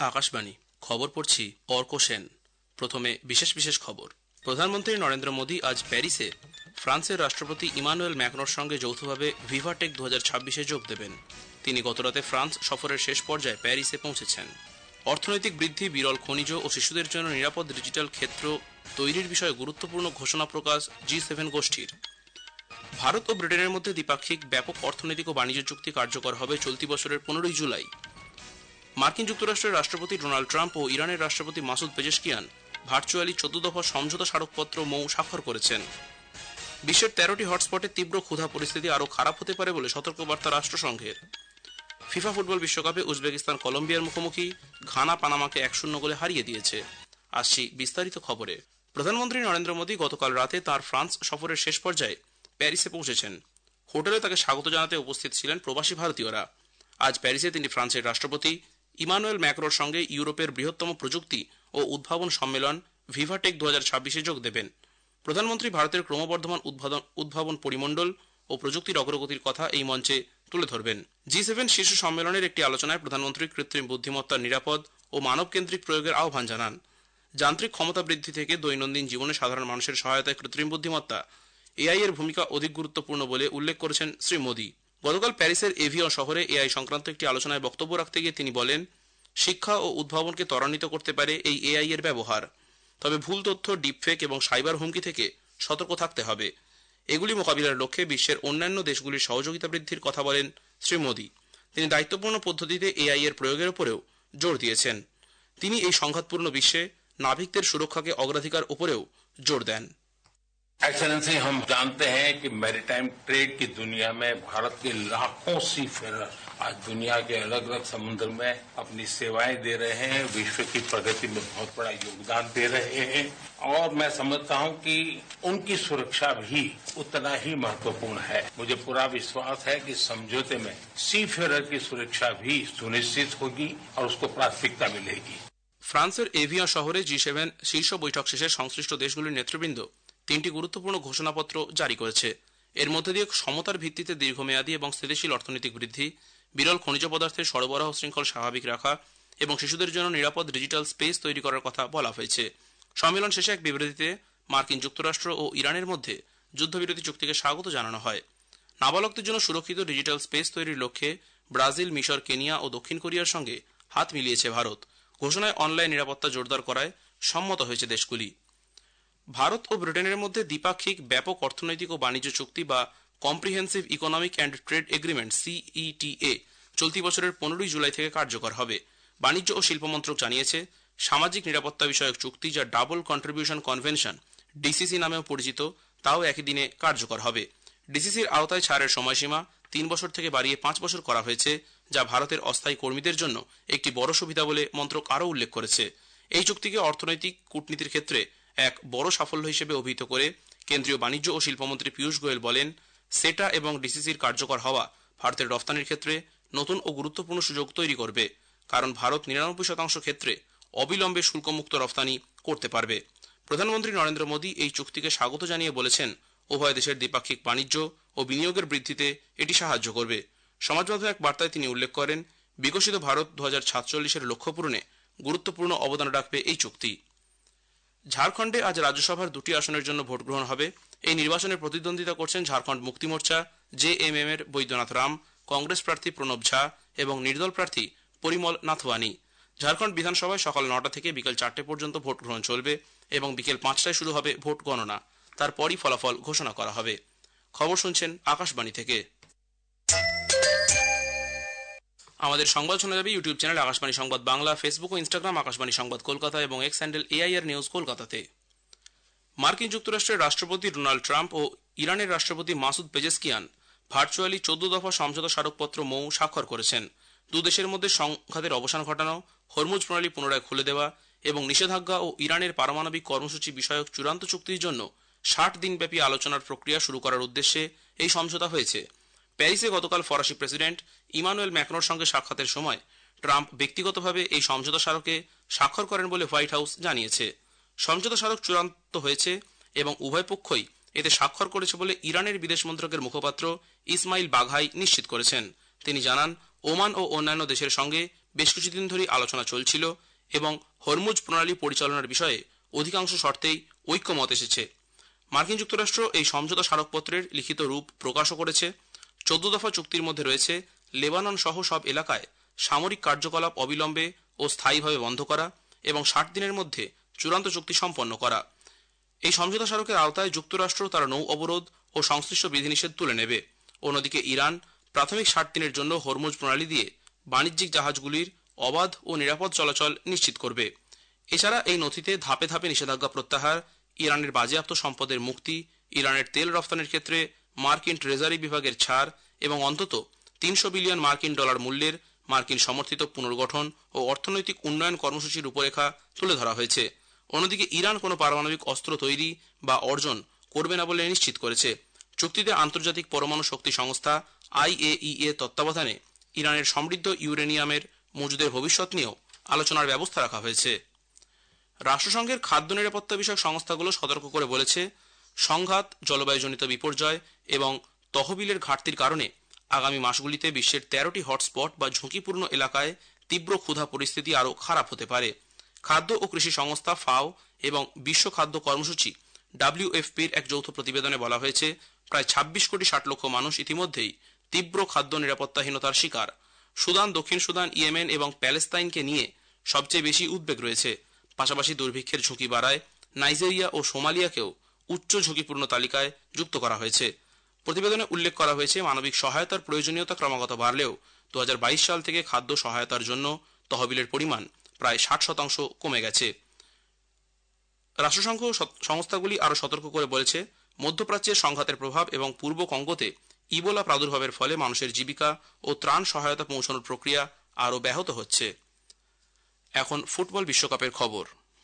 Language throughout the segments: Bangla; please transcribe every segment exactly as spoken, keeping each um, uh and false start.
আকাশবাণী খবর পড়ছি অর্ক সেন। প্রথমে বিশেষ বিশেষ খবর। প্রধানমন্ত্রী নরেন্দ্র মোদী আজ প্যারিসে ফ্রান্সের রাষ্ট্রপতি ইমানুয়েল ম্যাক্রোর সঙ্গে যৌথভাবে ভিভাটেক দু হাজার ছাব্বিশে যোগ দেবেন। তিনি গতরাতে ফ্রান্স সফরের শেষ পর্যায়ে প্যারিসে পৌঁছেছেন। অর্থনৈতিক বৃদ্ধি, বিরল খনিজ ও শিশুদের জন্য নিরাপদ ডিজিটাল ক্ষেত্র তৈরির বিষয়ে গুরুত্বপূর্ণ ঘোষণা প্রকাশ জি সেভেন গোষ্ঠীর। ভারত ও ব্রিটেনের মধ্যে দ্বিপাক্ষিক ব্যাপক অর্থনৈতিক ও বাণিজ্য চুক্তি কার্যকর হবে চলতি বছরের পনেরোই জুলাই। মার্কিন যুক্তরাষ্ট্রের রাষ্ট্রপতি ডোনাল্ড ট্রাম্প ও ইরানের রাষ্ট্রপতি মাসুদ পেজেশকিয়ান ভার্চুয়ালি চোদ্দ দফা সমঝোতা স্মারকপত্র মৌ স্বাক্ষর করেছেন। বিশ্বের তেরোটি হটস্পটে তীব্র ক্ষুধা পরিস্থিতি আরও খারাপ হতে পারে বলে সতর্কবার্তা রাষ্ট্রসংঘের। ফিফা ফুটবল বিশ্বকাপে উজবেকিস্তান কলম্বিয়ার মুখোমুখি, ঘানা পানামাকে এক শূন্য গোলে হারিয়ে দিয়েছে। আসছি বিস্তারিত খবরে। প্রধানমন্ত্রী নরেন্দ্র মোদী গতকাল রাতে তাঁর ফ্রান্স সফরের শেষ পর্যায়ে প্যারিসে পৌঁছেছেন। হোটেলে তাকে স্বাগত জানাতে উপস্থিত ছিলেন প্রবাসী ভারতীয়রা। আজ প্যারিসে তিনি ফ্রান্সের রাষ্ট্রপতি ইমানুয়েল ম্যাক্রোর সঙ্গে ইউরোপের বৃহত্তম প্রযুক্তি ও উদ্ভাবন সম্মেলন ভিভাটেক দু হাজার ছাব্বিশে যোগ দেবেন। প্রধানমন্ত্রী ভারতের ক্রমবর্ধমান উদ্ভাবন পরিমণ্ডল ও প্রযুক্তির অগ্রগতির কথা এই মঞ্চে তুলে ধরবেন। জি সেভেন শীর্ষ সম্মেলনের একটি আলোচনায় প্রধানমন্ত্রী কৃত্রিম বুদ্ধিমত্তার নিরাপদ ও মানবকেন্দ্রিক প্রয়োগের আহ্বান জানান। যান্ত্রিক ক্ষমতা বৃদ্ধি থেকে দৈনন্দিন জীবনে সাধারণ মানুষের সহায়তায় কৃত্রিম বুদ্ধিমত্তা এআই এর ভূমিকা অধিক গুরুত্বপূর্ণ বলে উল্লেখ করেছেন শ্রী মোদী। গতকাল প্যারিসের এভিয়ন শহরে এআই সংক্রান্ত একটি আলোচনায় বক্তব্য রাখতে গিয়ে তিনি বলেন, শিক্ষা ও উদ্ভাবনকে ত্বরান্বিত করতে পারে এই এআই এর ব্যবহার। তবে ভুল তথ্য, ডিপফেক এবং সাইবার হুমকি থেকে সতর্ক থাকতে হবে। এগুলি মোকাবিলার লক্ষ্যে বিশ্বের অন্যান্য দেশগুলির সহযোগিতা বৃদ্ধির কথা বলেন শ্রী মোদী। তিনি দায়িত্বপূর্ণ পদ্ধতিতে এআই এর প্রয়োগের উপরেও জোর দিয়েছেন। তিনি এই সংঘাতপূর্ণ বিশ্বে নাবিকদের সুরক্ষাকে অগ্রাধিকার উপরেও জোর দেন। एक्सेलेंसी, हम जानते हैं कि मैरीटाइम ट्रेड की दुनिया में भारत के लाखों सी फेरर आज दुनिया के अलग अलग समुद्र में अपनी सेवाएं दे रहे हैं, विश्व की प्रगति में बहुत बड़ा योगदान दे रहे हैं और मैं समझता हूं कि उनकी सुरक्षा भी उतना ही महत्वपूर्ण है। मुझे पूरा विश्वास है कि समझौते में सी फेरर की सुरक्षा भी सुनिश्चित होगी और उसको प्राथमिकता मिलेगी। ফ্রান্সের এভিয়ন শহরে জি সেভেন শীর্ষ বৈঠক শেষে সংশ্লিষ্ট দেশগুলির নেতৃবৃন্দ তিনটি গুরুত্বপূর্ণ ঘোষণাপত্র জারি করেছে। এর মধ্যে দিয়ে সমতার ভিত্তিতে দীর্ঘমেয়াদী এবং স্থিতিশীল অর্থনৈতিক বৃদ্ধি, বিরল খনিজ পদার্থের সরবরাহ শৃঙ্খল স্বাভাবিক রাখা এবং শিশুদের জন্য নিরাপদ ডিজিটাল স্পেস তৈরি করার কথা বলা হয়েছে। সম্মেলন শেষে এক বিবৃতিতে মার্কিন যুক্তরাষ্ট্র ও ইরানের মধ্যে যুদ্ধবিরতি চুক্তিকে স্বাগত জানানো হয়। নাবালকদের জন্য সুরক্ষিত ডিজিটাল স্পেস তৈরির লক্ষ্যে ব্রাজিল, মিশর, কেনিয়া ও দক্ষিণ কোরিয়ার সঙ্গে হাত মিলিয়েছে ভারত। ঘোষণায় অনলাইন নিরাপত্তা জোরদার করায় সম্মত হয়েছে দেশগুলি। ভারত ও ব্রিটেনের মধ্যে দ্বিপাক্ষিক ব্যাপক অর্থনৈতিক ও বাণিজ্য চুক্তি বা comprehensive economic and trade agreement CETA চলতি বছরের পনেরোই জুলাই থেকে কার্যকর হবে। বাণিজ্য ও শিল্প মন্ত্রক জানিয়েছে, সামাজিক নিরাপত্তা বিষয়ক চুক্তি, যা ডাবল কন্ট্রিবিউশন কনভেনশন ডিসিসি নামেও পরিচিত, তাও একই দিনে কার্যকর হবে। ডিসিসির আওতায় ছাড়ের সময়সীমা তিন বছর থেকে বাড়িয়ে পাঁচ বছর করা হয়েছে, যা ভারতের অস্থায়ী কর্মীদের জন্য একটি বড় সুবিধা বলে মন্ত্রক আরও উল্লেখ করেছে। এই চুক্তিকে অর্থনৈতিক কূটনীতির ক্ষেত্রে এক বড় সাফল্য হিসেবে অভিহিত করে কেন্দ্রীয় বাণিজ্য ও শিল্পমন্ত্রী পীযূষ গোয়েল বলেন, সেটা এবং ডিসিসির কার্যকর হওয়া ভারতের রফতানির ক্ষেত্রে নতুন ও গুরুত্বপূর্ণ সুযোগ তৈরি করবে, কারণ ভারত নিরানব্বই শতাংশ ক্ষেত্রে অবিলম্বে শুল্কমুক্ত রফতানি করতে পারবে। প্রধানমন্ত্রী নরেন্দ্র মোদী এই চুক্তিকে স্বাগত জানিয়ে বলেছেন, উভয় দেশের দ্বিপাক্ষিক বাণিজ্য ও বিনিয়োগের বৃদ্ধিতে এটি সাহায্য করবে। সমাজ মাধ্যমে এক বার্তায় তিনি উল্লেখ করেন, বিকশিত ভারত দু হাজার সাতচল্লিশের লক্ষ্য পূরণে গুরুত্বপূর্ণ অবদান রাখবে এই চুক্তি। ঝাড়খণ্ডে আজ রাজ্যসভার দুটি আসনের জন্য ভোট গ্রহণ হবে। এই নির্বাচনে প্রতিদ্বন্দ্বিতা করছেন ঝাড়খণ্ড মুক্তি মোর্চা, জেএমএম এর বৈদ্যনাথ রাম, কংগ্রেস প্রার্থী প্রণব ঝা এবং নির্দল প্রার্থী পরিমল নাথওয়ানি। ঝাড়খণ্ড বিধানসভায় সকাল নটা থেকে বিকেল চারটে পর্যন্ত ভোট গ্রহণ চলবে এবং বিকেল পাঁচটায় শুরু হবে ভোট গণনা। তারপরই ফলাফল ঘোষণা করা হবে। খবর শুনছেন আকাশবাণী থেকে। আমাদের সংবাদ শোনা যাবে YouTube channel Akashvani Sangbad Bangla, Facebook ও ইনস্টাগ্রাম আকাশবাণী সংবাদ কলকাতা এবং এক্স হ্যান্ডেল এআইআর নিউজ কলকাতাতে। মার্কিন যুক্তরাষ্ট্রের রাষ্ট্রপতি ডোনাল্ড ট্রাম্প ও ইরানের রাষ্ট্রপতি মাসুদ পেজেশকিয়ান ভার্চুয়ালি চোদ্দ দফা সমঝোতা স্মারকপত্র মৌ স্বাক্ষর করেছেন। দু দেশের মধ্যে সংঘাতের অবসান ঘটানো, হরমুজ প্রণালী পুনরায় খুলে দেওয়া এবং নিষেধাজ্ঞা ও ইরানের পারমাণবিক কর্মসূচি বিষয়ক চূড়ান্ত চুক্তির জন্য ষাট দিনব্যাপী আলোচনার প্রক্রিয়া শুরু করার উদ্দেশ্যে এই সমঝোতা হয়েছে। প্যারিসে গতকাল ফরাসি প্রেসিডেন্ট ইমানুয়েল ম্যাক্রোর সঙ্গে সাক্ষাতের সময় ট্রাম্প ব্যক্তিগতভাবে এই সমঝোতা স্মারকে স্বাক্ষর করেন বলে হোয়াইট হাউস জানিয়েছে। সমঝোতা স্মারক চূড়ান্ত হয়েছে এবং উভয় পক্ষই এতে স্বাক্ষর করেছে বলে ইরানের বিদেশ মন্ত্রকের মুখপাত্র ইসমাইল বাঘাই নিশ্চিত করেছেন। তিনি জানান, ওমান ও অন্যান্য দেশের সঙ্গে বেশ কিছুদিন ধরেই আলোচনা চলছিল এবং হরমুজ প্রণালী পরিচালনার বিষয়ে অধিকাংশ শর্তেই ঐক্যমত এসেছে। মার্কিন যুক্তরাষ্ট্র এই সমঝোতা স্মারকপত্রের লিখিত রূপ প্রকাশও করেছে। চোদ্দ দফা চুক্তির মধ্যে রয়েছে লেবানন সহ সব এলাকায় সামরিক কার্যকলাপ অবিলম্বে ও স্থায়ীভাবে বন্ধ করা এবং ষাট দিনের মধ্যে চূড়ান্ত চুক্তি সম্পন্ন করা। এই সমঝোতা স্মারকের আওতায় যুক্তরাষ্ট্র তার নৌ অবরোধ ও সংশ্লিষ্ট বিধিনিষেধ তুলে নেবে। অন্যদিকে ইরান প্রাথমিক ষাট দিনের জন্য হরমুজ প্রণালী দিয়ে বাণিজ্যিক জাহাজগুলির অবাধ ও নিরাপদ চলাচল নিশ্চিত করবে। এছাড়া এই নথিতে ধাপে ধাপে নিষেধাজ্ঞা প্রত্যাহার, ইরানের বাজেয়াপ্ত সম্পদের মুক্তি, ইরানের তেল রফতানির ক্ষেত্রে মার্কিন ট্রেজারি বিভাগের ছাড় এবং অন্তত তিনশো বিলিয়ন মার্কিন ডলার মূল্যের মার্কিন সমর্থিত পুনর্গঠন ও অর্থনৈতিক উন্নয়ন কর্মসূচির রূপরেখা তুলে ধরা হয়েছে। অন্যদিকে ইরান কোনো পারমাণবিক অস্ত্র তৈরি বা অর্জন করবে না বলে নিশ্চিত করেছে। চুক্তিতে আন্তর্জাতিক পরমাণু শক্তি সংস্থা আইএইএ তত্ত্বাবধানে ইরানের সমৃদ্ধ ইউরেনিয়ামের মজুদের ভবিষ্যৎ নিয়েও আলোচনার ব্যবস্থা রাখা হয়েছে। রাষ্ট্রসংঘের খাদ্য নিরাপত্তা বিষয়ক সংস্থাগুলো সতর্ক করে বলেছে, সংঘাত, জলবায়ুজনিত বিপর্যয় এবং তহবিলের ঘাটতির কারণে আগামী মাসগুলিতে বিশ্বের তেরোটি হটস্পট বা ঝুঁকিপূর্ণ এলাকায় তীব্র ক্ষুধা পরিস্থিতি আরও খারাপ হতে পারে। খাদ্য ও কৃষি সংস্থা ফাও এবং বিশ্ব খাদ্য কর্মসূচি ডাব্লিউএফপির এক যৌথ প্রতিবেদনে বলা হয়েছে, প্রায় ছাব্বিশ কোটি ষাট লক্ষ মানুষ ইতিমধ্যেই তীব্র খাদ্য নিরাপত্তাহীনতার শিকার। সুদান, দক্ষিণ সুদান, ইয়েমেন এবং প্যালেস্তাইনকে নিয়ে সবচেয়ে বেশি উদ্বেগ রয়েছে। পাশাপাশি দুর্ভিক্ষের ঝুঁকি বাড়ায় নাইজেরিয়া ও সোমালিয়াকেও উচ্চ ঝুঁকিপূর্ণ তালিকায় যুক্ত করা হয়েছে। প্রতিবেদনে উল্লেখ করা হয়েছে, মানবিক সহায়তার প্রয়োজনীয়তা ক্রমাগত বাড়লেও দু হাজার বাইশ সাল থেকে খাদ্য সহায়তার জন্য তহবিলের পরিমাণ প্রায় ষাট শতাংশ কমে গেছে। রাষ্ট্রসংঘ সংস্থাগুলি আরও সতর্ক করে বলেছে, মধ্যপ্রাচ্যের সংঘাতের প্রভাব এবং পূর্ব কঙ্গোতে ইবোলা প্রাদুর্ভাবের ফলে মানুষের জীবিকা ও ত্রাণ সহায়তা পৌঁছানোর প্রক্রিয়া আরও ব্যাহত হচ্ছে। এখন ফুটবল বিশ্বকাপের খবর।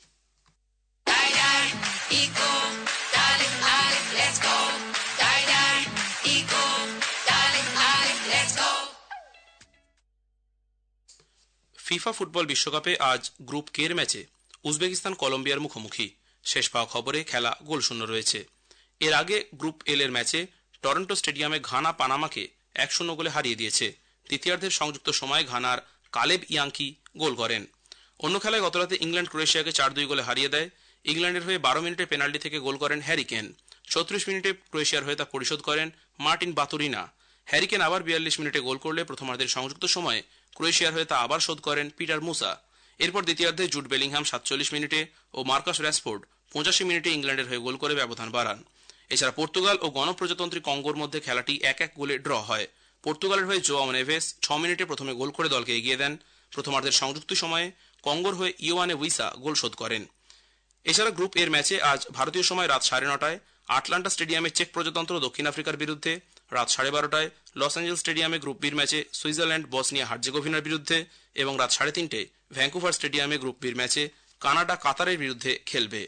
ফিফা ফুটবল বিশ্বকাপে আজ গ্রুপ কে এর ম্যাচে উজবেকিস্তান কলম্বিয়ার মুখোমুখি। শেষ পাওয়া খবরে খেলা গোলশূন্য রয়েছে। এর আগে গ্রুপ এল এর ম্যাচে টরন্টো স্টেডিয়ামে ঘানা পানামাকে এক শূন্য গোলে হারিয়ে দিয়েছে। দ্বিতীয়ার্ধের সংযুক্ত সময়ে ঘানার কালেব ইয়াঙ্কি গোল করেন। অন্য খেলায় গতরাতে ইংল্যান্ড ক্রোয়েশিয়াকে চার দুই গোলে হারিয়ে দেয়। ইংল্যান্ডের হয়ে বারো মিনিটে পেনাল্টি থেকে গোল করেন হ্যারি কেন। চৌত্রিশ মিনিটে ক্রোয়েশিয়ার হয়ে তা পরিশোধ করেন মার্টিন বাতুরিনা। হ্যারি কেন আবার বিয়াল্লিশ মিনিটে গোল করলে প্রথমার্ধের সংযুক্ত সময়ে ক্রোয়েশিয়ার হয়ে তা আবার শোধ করেন পিটার মুসা। এরপর দ্বিতীয়ার্ধে জুড বেলিংহাম সাতচল্লিশ মিনিটে ও মার্কাস র্যাশফোর্ড পঁচাশি মিনিটে ইংল্যান্ডের হয়ে গোল করে ব্যবধান বাড়ান। এছাড়া পর্তুগাল ও গণপ্রজাতন্ত্রী কঙ্গোর মধ্যে খেলাটি এক এক গোলে ড্র হয়। পর্তুগালের হয়ে জোয়াও নেভেস ছ মিনিটে প্রথমে গোল করে দলকে এগিয়ে দেন। প্রথমার্ধের সংযুক্ত সময়ে কঙ্গোর হয়ে ইওয়ানে উইসা গোল শোধ করেন। এছাড়া গ্রুপ এর ম্যাচে আজ ভারতীয় সময় রাত সাড়ে নটায় আটলান্টা স্টেডিয়ামে চেক প্রজাতন্ত্র দক্ষিণ আফ্রিকার বিরুদ্ধে, রাত সাড়ে বারোটায় লস অ্যাঞ্জেলস স্টেডিয়ামে গ্রুপ বির ম্যাচে সুইজারল্যান্ড বসনিয়া হার্জেগোভিনার বিরুদ্ধে এবং রাত সাড়ে তিনটে ভ্যাঙ্কুভার স্টেডিয়ামে গ্রুপ বির ম্যাচে কানাডা কাতারের বিরুদ্ধে খেলবে।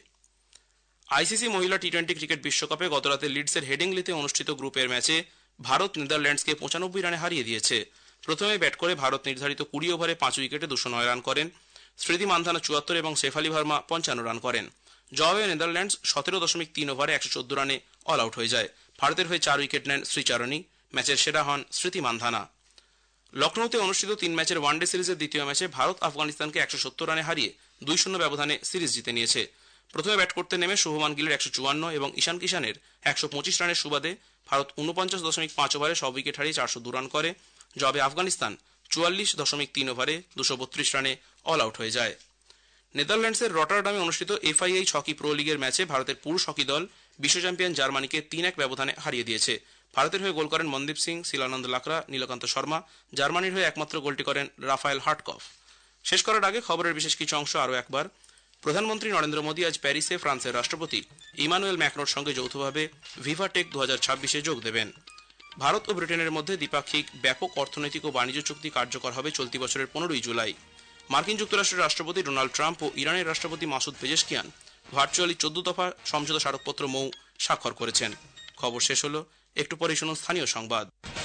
আইসিসি মহিলা টি টোয়েন্টি ক্রিকেট বিশ্বকাপে গতরাতে লিডসের হেডিংলিতে অনুষ্ঠিত গ্রুপের ম্যাচে ভারত নেদারল্যান্ডসকে পঁচানব্বই রানে হারিয়ে দিয়েছে। প্রথমে ব্যাট করে ভারত নির্ধারিত কুড়ি ওভারে পাঁচ উইকেটে দুশো নয় রান করেন। স্মৃতি মান্ধানা চুয়াত্তর এবং শেফালি ভার্মা পঞ্চান্ন রান করেন। জবাবে নেদারল্যান্ডস সতেরো দশমিক তিন ওভারে একশো চোদ্দ রানে অল আউট হয়ে যায়। ভারতের হয়ে চার উইকেট নেন শ্রীচরণী। ম্যাচের সেরা হন স্মৃতি মান্ধানা। লখনৌতে অনুষ্ঠিত তিন ম্যাচের ওয়ানডে সিরিজের দ্বিতীয় ম্যাচে ভারত আফগানিস্তানকে একশো সত্তর রানে হারিয়ে দুই শূন্য ব্যবধানে সিরিজ জিতে নিয়েছে। প্রথমে ব্যাট করতে নেমে শুভমান গিলের একশো চুয়ান্ন এবং ঈশান কিষানের একশো পঁচিশ রানের সুবাদে ভারত উনপঞ্চাশ দশমিক পাঁচ ওভারে সব উইকেট হারিয়ে চারশো দু রান করে। জবাবে আফগানিস্তান চুয়াল্লিশ দশমিক তিন ওভারে দুশো বত্রিশ রানে অল আউট হয়ে যায়। নেদারল্যান্ডসের রটারডামে অনুষ্ঠিত এফআইএইচ হকি প্রো লিগের ম্যাচে ভারতের পুরুষ হকি দল বিশ্ব চ্যাম্পিয়ন জার্মানিকে তিন এক ব্যবধানে হারিয়ে দিয়েছে। ভারতের হয়ে গোল করেন মনদীপ সিং, শিলানন্দ লাকড়া, নীলকান্ত শর্মা। জার্মানির হয়ে একমাত্র গোলটি করেন রাফায়েল হার্টকফ। শেষ করার আগে খবরের বিশেষ কিছু অংশ আরও একবার। প্রধানমন্ত্রী নরেন্দ্র মোদী আজ প্যারিসে ফ্রান্সের রাষ্ট্রপতি ইমানুয়েল ম্যাক্রোর সঙ্গে যৌথভাবে ভিভাটেক দু হাজার ছাব্বিশে যোগ দেবেন। ভারত ও ব্রিটেনের মধ্যে দ্বিপাক্ষিক ব্যাপক অর্থনৈতিক ও বাণিজ্য চুক্তি কার্যকর হবে চলতি বছরের পনেরোই জুলাই। মার্কিন যুক্তরাষ্ট্রের রাষ্ট্রপতি ডোনাল্ড ট্রাম্প ও ইরানের রাষ্ট্রপতি মাসুদ পেজেশকিয়ান ভার্চুয়ালি চোদ্দ দফা সমঝোতা স্মারকপত্র মৌ স্বাক্ষর করেছেন। খবর শেষ হলো, একটু পরেই শুনুন স্থানীয় সংবাদ।